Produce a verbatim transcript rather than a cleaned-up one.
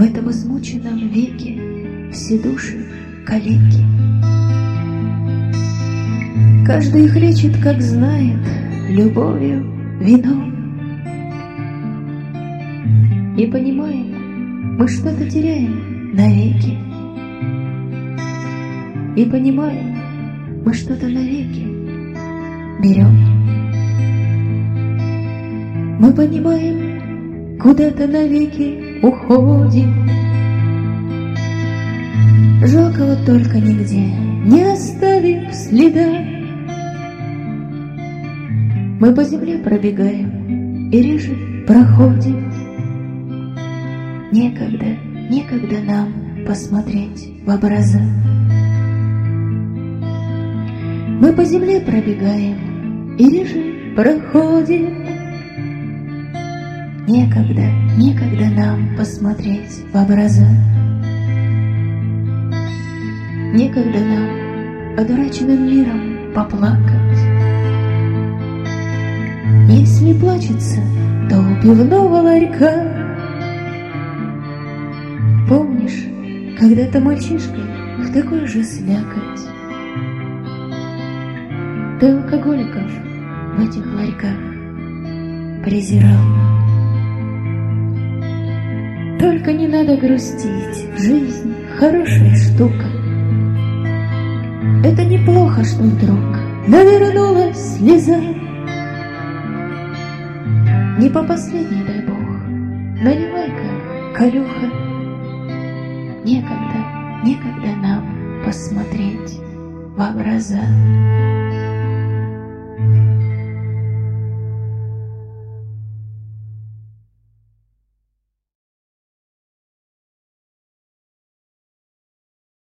этом измученном веке все души калеки. Каждый их лечит, как знает, любовью, вином. И понимаем, мы что-то теряем навеки. И понимаем, мы что-то навеки берем. Мы понимаем, куда-то навеки уходим. Жалко вот только нигде не оставив следа. Мы по земле пробегаем и реже проходим. Некогда, некогда нам посмотреть в образа. Мы по земле пробегаем и реже проходим. Некогда, некогда нам посмотреть в образа. Некогда нам одураченным миром поплакать. Если плачется, то у пивного ларька. Помнишь, когда-то мальчишкой в такой же слякоть ты алкоголиков в этих ларьках презирал. Только не надо грустить, жизнь хорошая штука. Это неплохо, что вдруг навернулась слеза. Не по последней, дай Бог, наливай-ка, Колюха. Некогда, некогда нам посмотреть в образа.